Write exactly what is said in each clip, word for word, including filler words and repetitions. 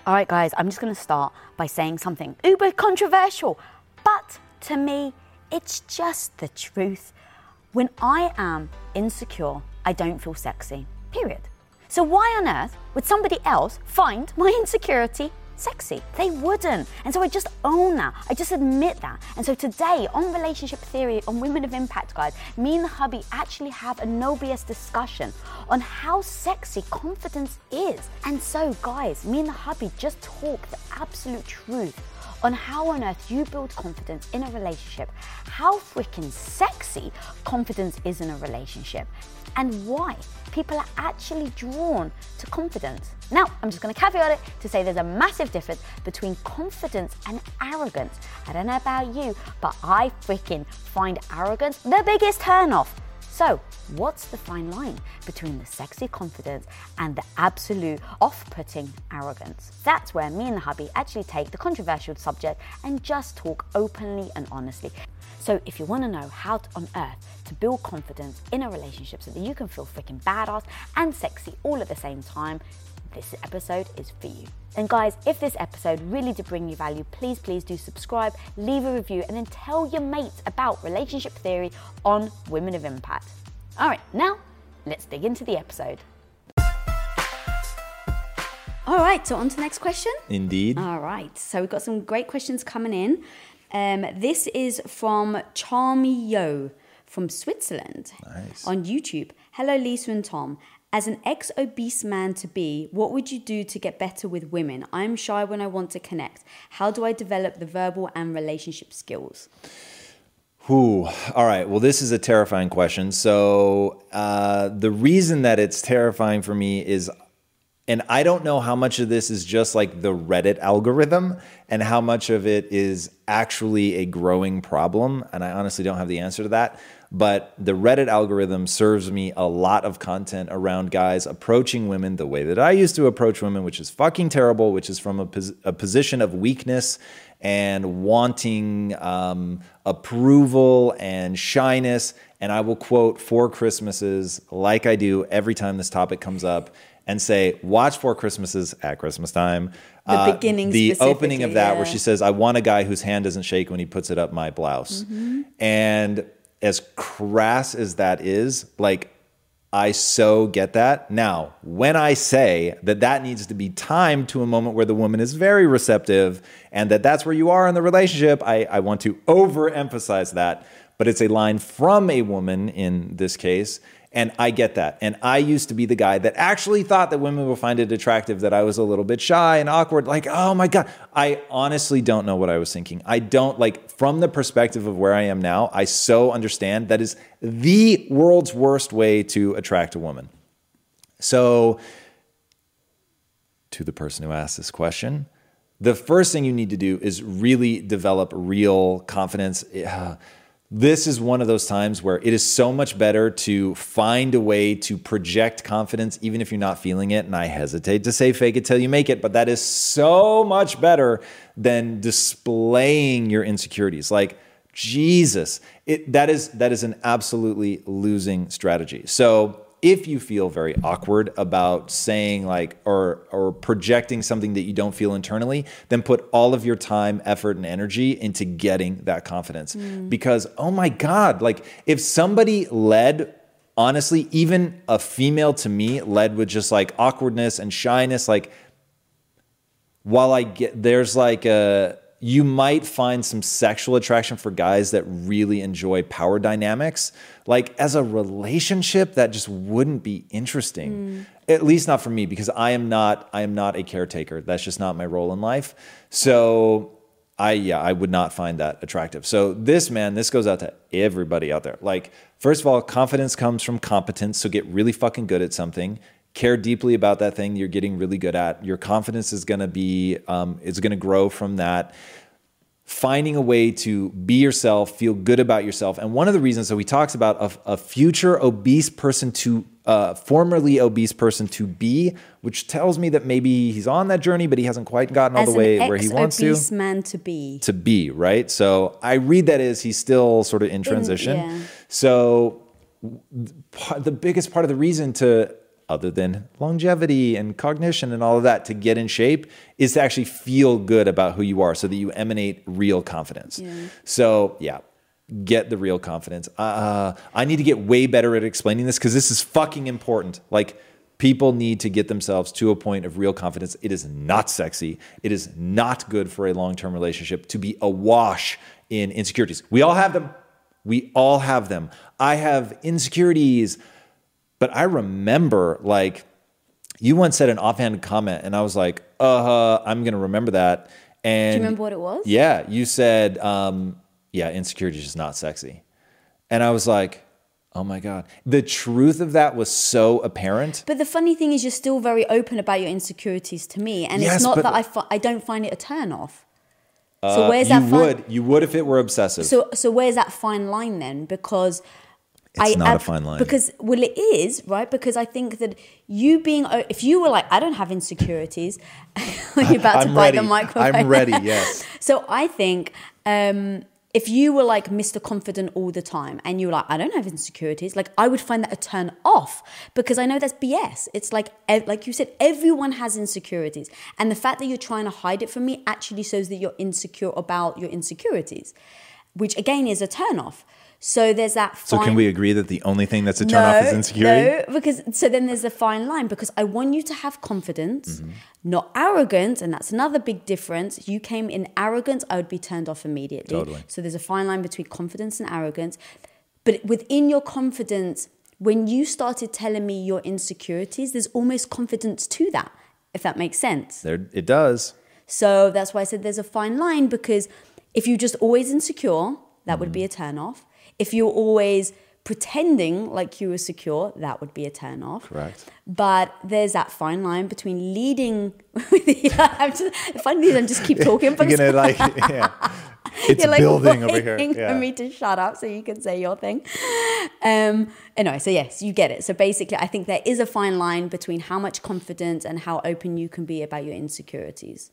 All right, guys, I'm just going to start by saying something uber controversial, but to me, it's just the truth. When I am insecure, I don't feel sexy, period. So why on earth would somebody else find my insecurity sexy? They wouldn't. And so I just own that. I just admit that. And so today on Relationship Theory on Women of Impact, guys, me and the hubby actually have a no B S discussion on how sexy confidence is. And so guys, me and the hubby just talk the absolute truth on how on earth you build confidence in a relationship, how freaking sexy confidence is in a relationship, and why people are actually drawn to confidence. Now, I'm just going to caveat it to say there's a massive difference between confidence and arrogance. I don't know about you, but I freaking find arrogance the biggest turnoff. So, what's the fine line between the sexy confidence and the absolute off-putting arrogance? That's where me and the hubby actually take the controversial subject and just talk openly and honestly. So if you want to know how to, on earth to build confidence in a relationship so that you can feel freaking badass and sexy all at the same time, this episode is for you. And guys, if this episode really did bring you value, please, please do subscribe, leave a review, and then tell your mates about Relationship Theory on Women of Impact. All right, now let's dig into the episode. All right, so on to the next question. Indeed. All right, so we've got some great questions coming in. Um, this is from Charmy Yo from Switzerland. Nice. On YouTube. Hello, Lisa and Tom. As an ex-obese man to be, what would you do to get better with women? I'm shy when I want to connect. How do I develop the verbal and relationship skills? Ooh, all right. Well, this is a terrifying question. So uh, the reason that it's terrifying for me is, and I don't know how much of this is just like the Reddit algorithm and how much of it is actually a growing problem. And I honestly don't have the answer to that. But the Reddit algorithm serves me a lot of content around guys approaching women the way that I used to approach women, which is fucking terrible, which is from a, pos- a position of weakness and wanting um, approval and shyness. And I will quote Four Christmases like I do every time this topic comes up and say, watch Four Christmases at Christmas time. The uh, beginning The opening of that yeah. where she says, I want a guy whose hand doesn't shake when he puts it up my blouse. Mm-hmm. And as crass as that is, like, I so get that. Now, when I say that that needs to be timed to a moment where the woman is very receptive and that that's where you are in the relationship, I, I want to overemphasize that. But it's a line from a woman in this case. And I get that. And I used to be the guy that actually thought that women would find it attractive that I was a little bit shy and awkward. Like, oh my God. I honestly don't know what I was thinking. I don't, like, from the perspective of where I am now, I so understand that is the world's worst way to attract a woman. So, to the person who asked this question, the first thing you need to do is really develop real confidence. Uh, This is one of those times where it is so much better to find a way to project confidence, even if you're not feeling it. And I hesitate to say fake it till you make it, but that is so much better than displaying your insecurities. Like, Jesus, it, that is that is an absolutely losing strategy. So if you feel very awkward about saying like or or projecting something that you don't feel internally, then put all of your time, effort, and energy into getting that confidence. Mm. Because, oh my God, like if somebody led, honestly, even a female to me led with just like awkwardness and shyness, like while I get, there's like a, you might find some sexual attraction for guys that really enjoy power dynamics. Like as a relationship, that just wouldn't be interesting. Mm. At least not for me, because I am not I am not a caretaker. That's just not my role in life. So I yeah, I would not find that attractive. So this man, this goes out to everybody out there. Like, first of all, confidence comes from competence. So get really fucking good at something. Care deeply about that thing you're getting really good at. Your confidence is going to be, um, it's going to grow from that. Finding a way to be yourself, feel good about yourself. And one of the reasons, so he talks about a, a future obese person to, uh, formerly obese person to be, which tells me that maybe he's on that journey, but he hasn't quite gotten all As the way where he wants to. As an ex-obese man to be. To be, right? So I read that as he's still sort of in transition. In, yeah. So the biggest part of the reason to other than longevity and cognition and all of that, to get in shape is to actually feel good about who you are so that you emanate real confidence. Yeah. So yeah, get the real confidence. Uh, I need to get way better at explaining this because this is fucking important. Like, people need to get themselves to a point of real confidence. It is not sexy. It is not good for a long-term relationship to be awash in insecurities. We all have them. We all have them. I have insecurities, but I remember, like, you once said an offhand comment and I was like, uh, I'm going to remember that. And do you remember what it was? Yeah. You said, um, yeah, insecurity is just not sexy. And I was like, oh my God. The truth of that was so apparent. But the funny thing is you're still very open about your insecurities to me. And Yes, it's not but- that I, fi- I don't find it a turn off. Uh, So where's you that fine? would. You would if it were obsessive. So so where's that fine line then? Because It's I not a ab- fine line. Because well, it is, right? Because I think that you being o- if you were like, I don't have insecurities, you're about to I'm bite ready. the microphone. I'm ready, yes. So I think um, if you were like Mister Confident all the time and you were like, I don't have insecurities, like I would find that a turn off because I know that's B S. It's like, ev- like you said, everyone has insecurities. And the fact that you're trying to hide it from me actually shows that you're insecure about your insecurities, which again is a turn off. So there's that fine... So can we agree that the only thing that's a turn off is insecurity? No, because so then there's a fine line because I want you to have confidence, mm-hmm. not arrogance, and that's another big difference. You came in arrogance, I would be turned off immediately. Totally. So there's a fine line between confidence and arrogance. But within your confidence, when you started telling me your insecurities, there's almost confidence to that, if that makes sense. There, it does. So that's why I said there's a fine line because if you're just always insecure, that mm-hmm. would be a turn off. If you're always pretending like you were secure, that would be a turn off. Correct. But there's that fine line between leading with the, I'm just, the funny thing is I'm just keep talking. You're gonna like, yeah. It's You're like building over here. waiting Yeah. for me to shut up so you can say your thing. Um, anyway, so yes, you get it. So basically, I think there is a fine line between how much confidence and how open you can be about your insecurities.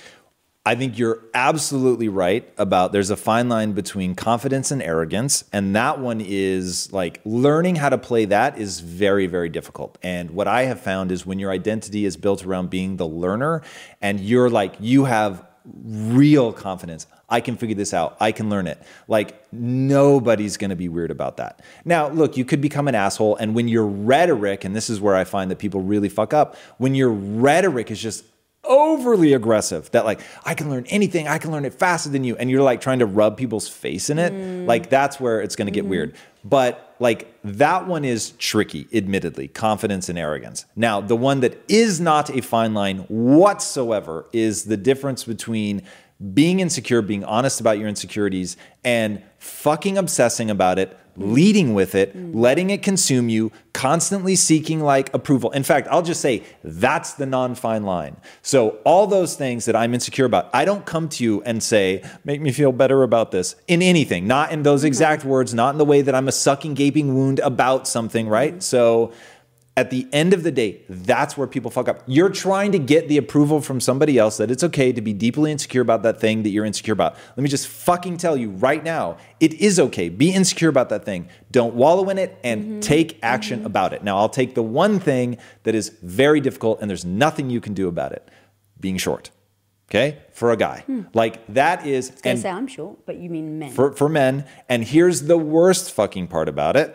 I think you're absolutely right about there's a fine line between confidence and arrogance. And that one is like learning how to play that is very, very difficult. And what I have found is when your identity is built around being the learner and you're like, you have real confidence. I can figure this out. I can learn it. Like nobody's going to be weird about that. Now, look, you could become an asshole. And when your rhetoric, and this is where I find that people really fuck up, when your rhetoric is just overly aggressive, that like, I can learn anything, I can learn it faster than you, and you're like trying to rub people's face in it, mm. like that's where it's going to get mm-hmm. weird. But like that one is tricky, admittedly, confidence and arrogance. Now, the one that is not a fine line whatsoever is the difference between being insecure, being honest about your insecurities, and fucking obsessing about it, leading with it, mm. letting it consume you, constantly seeking like approval. In fact, I'll just say that's the non-fine line. So all those things that I'm insecure about, I don't come to you and say, make me feel better about this in anything, not in those exact mm-hmm. words, not in the way that I'm a sucking, gaping wound about something, right? Mm-hmm. So at the end of the day, that's where people fuck up. You're trying to get the approval from somebody else that it's okay to be deeply insecure about that thing that you're insecure about. Let me just fucking tell you right now, it is okay. Be insecure about that thing. Don't wallow in it and mm-hmm. take action mm-hmm. about it. Now, I'll take the one thing that is very difficult and there's nothing you can do about it. Being short. Okay? For a guy. Hmm. Like that is... I was going to say I'm short, but you mean men. For, for men. And here's the worst fucking part about it.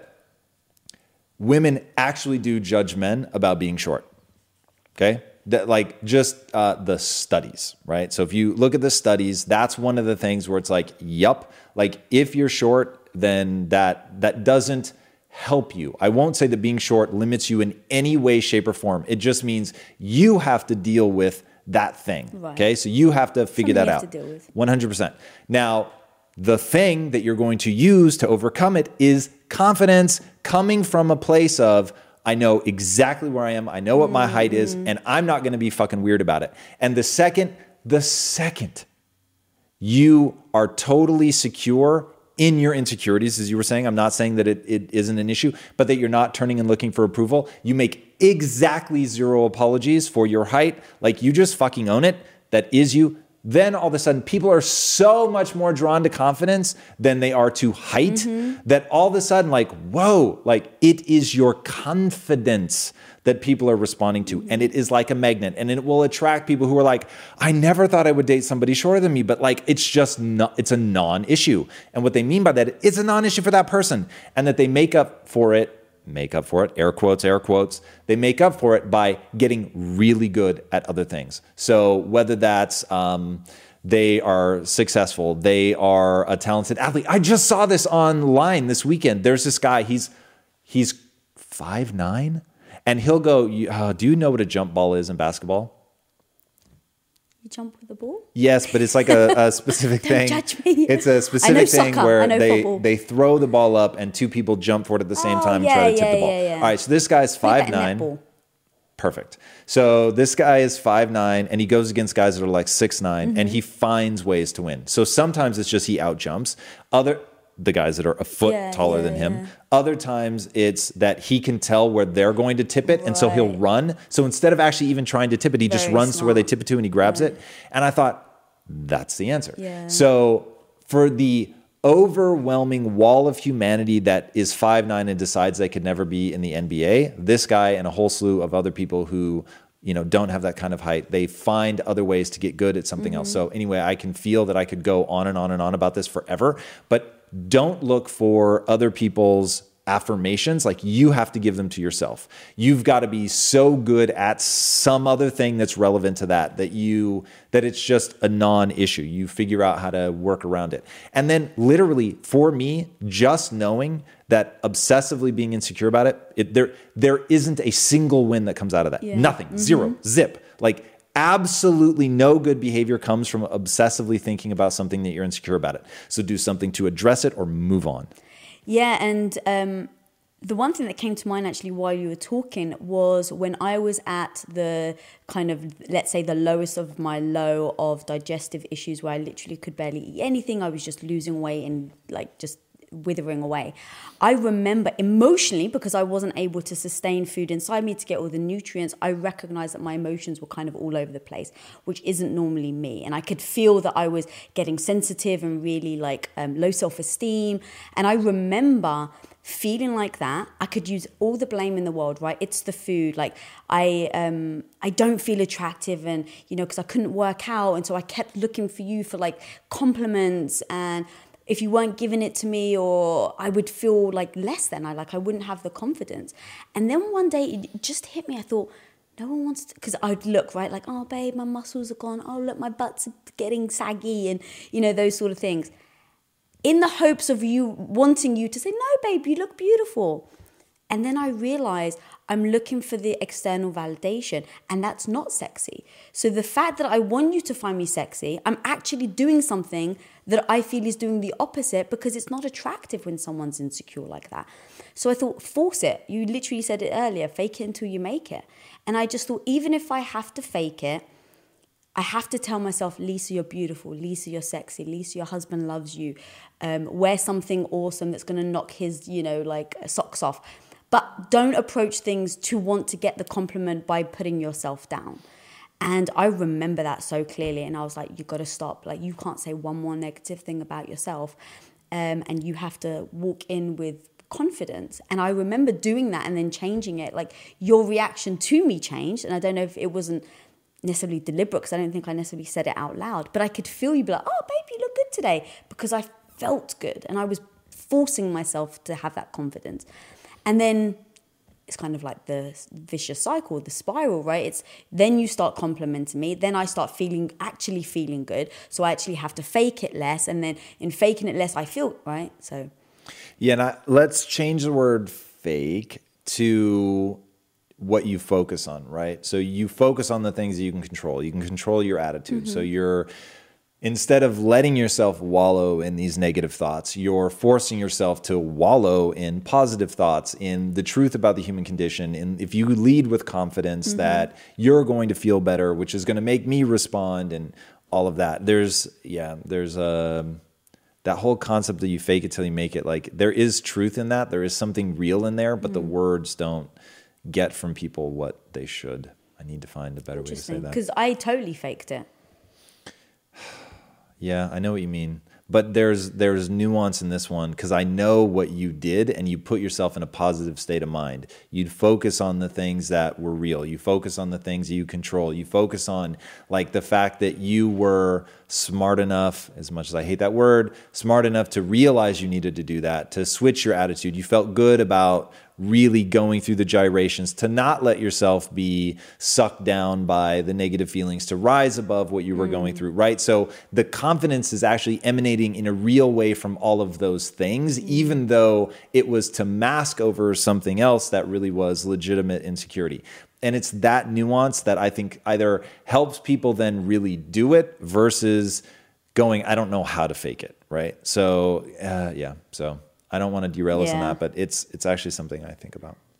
Women actually do judge men about being short, okay? That, like just uh, the studies, right? So if you look at the studies, that's one of the things where it's like, yup, like if you're short, then that that doesn't help you. I won't say that being short limits you in any way, shape, or form. It just means you have to deal with that thing, right. Okay? So you have to figure Something that you have out. to deal with. one hundred percent. Now, the thing that you're going to use to overcome it is confidence coming from a place of, I know exactly where I am. I know what my mm-hmm. height is, and I'm not going to be fucking weird about it. And the second, the second you are totally secure in your insecurities, as you were saying, I'm not saying that it, it isn't an issue, but that you're not turning and looking for approval. You make exactly zero apologies for your height. Like you just fucking own it. That is you. Then all of a sudden, people are so much more drawn to confidence than they are to height mm-hmm. that all of a sudden, like, whoa, like it is your confidence that people are responding to. And it is like a magnet, and it will attract people who are like, I never thought I would date somebody shorter than me, but like, it's just not, it's a non-issue. And what they mean by that, it's a non-issue for that person, and that they make up for it make up for it, air quotes, air quotes. They make up for it by getting really good at other things. So whether that's um, they are successful, they are a talented athlete. I just saw this online this weekend. There's this guy, he's he's five nine, and he'll go, uh, do you know what a jump ball is in basketball? You jump with the ball? Yes, but it's like a, a specific Don't thing. Judge me. It's a specific thing soccer. where they, football. they throw the ball up and two people jump for it at the same oh, time yeah, and try to yeah, tip the ball. Yeah, yeah. All right, so this guy's five nine. Perfect. So this guy is five nine, and he goes against guys that are like six nine, mm-hmm. and he finds ways to win. So sometimes it's just he outjumps other the guys that are a foot yeah, taller yeah, than him. yeah. Other times it's that he can tell where they're going to tip it, right. and so he'll run. So instead of actually even trying to tip it, he Very just runs smart. to where they tip it to and he grabs right. it. And I thought, that's the answer. Yeah. So for the overwhelming wall of humanity that is five nine and decides they could never be in the N B A, this guy and a whole slew of other people who, you know, don't have that kind of height, they find other ways to get good at something mm-hmm. else. So anyway, I can feel that I could go on and on and on about this forever, but don't look for other people's affirmations. Like, you have to give them to yourself. You've got to be so good at some other thing that's relevant to that, that you, that it's just a non-issue. You figure out how to work around it. And then literally for me, just knowing that obsessively being insecure about it, it there, there isn't a single win that comes out of that. Yeah. Nothing, mm-hmm. zero, zip. Like, absolutely no good behavior comes from obsessively thinking about something that you're insecure about it. So do something to address it or move on. Yeah, and um, the one thing that came to mind actually while you were talking was when I was at the kind of, let's say, the lowest of my low of digestive issues, where I literally could barely eat anything. I was just losing weight and like just withering away. I remember emotionally, because I wasn't able to sustain food inside me to get all the nutrients, I recognized that my emotions were kind of all over the place, which isn't normally me. And I could feel that I was getting sensitive and really like um, low self-esteem. And I remember feeling like that. I could use all the blame in the world, right? It's the food. Like I, um, I don't feel attractive, and you know, because I couldn't work out, and so I kept looking for you for like compliments, and if you weren't giving it to me, or I would feel like less than, I like I wouldn't have the confidence. And then one day it just hit me. I thought, no one wants to, because I'd look, right, like, oh babe, my muscles are gone. Oh look, my butt's getting saggy, and you know, those sort of things. In the hopes of you wanting you to say, no babe, you look beautiful. And then I realized I'm looking for the external validation, and that's not sexy. So the fact that I want you to find me sexy, I'm actually doing something that I feel is doing the opposite, because it's not attractive when someone's insecure like that. So I thought, force it. You literally said it earlier, fake it until you make it. And I just thought, even if I have to fake it, I have to tell myself, Lisa, you're beautiful. Lisa, you're sexy. Lisa, your husband loves you. Um, wear something awesome that's going to knock his, you know, like socks off. But don't approach things to want to get the compliment by putting yourself down. And I remember that so clearly. And I was like, you got to stop. Like, you can't say one more negative thing about yourself. Um, and you have to walk in with confidence. And I remember doing that and then changing it. Like, your reaction to me changed. And I don't know if it wasn't necessarily deliberate, because I don't think I necessarily said it out loud. But I could feel you be like, oh, babe, you look good today. Because I felt good. And I was forcing myself to have that confidence. And then it's kind of like the vicious cycle, the spiral, right? It's then you start complimenting me. Then I start feeling, actually feeling good. So I actually have to fake it less. And then in faking it less, I feel, right? So. Yeah, and I, let's change the word fake to what you focus on, right? So you focus on the things that you can control. You can control your attitude. Mm-hmm. So you're, instead of letting yourself wallow in these negative thoughts, you're forcing yourself to wallow in positive thoughts, in the truth about the human condition. And if you lead with confidence mm-hmm. that you're going to feel better, which is going to make me respond, and all of that. There's, yeah, there's a, that whole concept that you fake it till you make it. Like, there is truth in that. There is something real in there, but mm-hmm. the words don't get from people what they should. I need to find a better way to say that. Because I totally faked it. Yeah, I know what you mean. But there's there's nuance in this one because I know what you did and you put yourself in a positive state of mind. You'd focus on the things that were real. You focus on the things that you control. You focus on like the fact that you were smart enough, as much as I hate that word, smart enough to realize you needed to do that, to switch your attitude. You felt good about really going through the gyrations, to not let yourself be sucked down by the negative feelings, to rise above what you were mm. going through, right? So the confidence is actually emanating in a real way from all of those things, mm. even though it was to mask over something else that really was legitimate insecurity. And it's that nuance that I think either helps people then really do it versus going, I don't know how to fake it, right? So uh, yeah, so I don't want to derail us yeah. on that, but it's it's actually something I think about.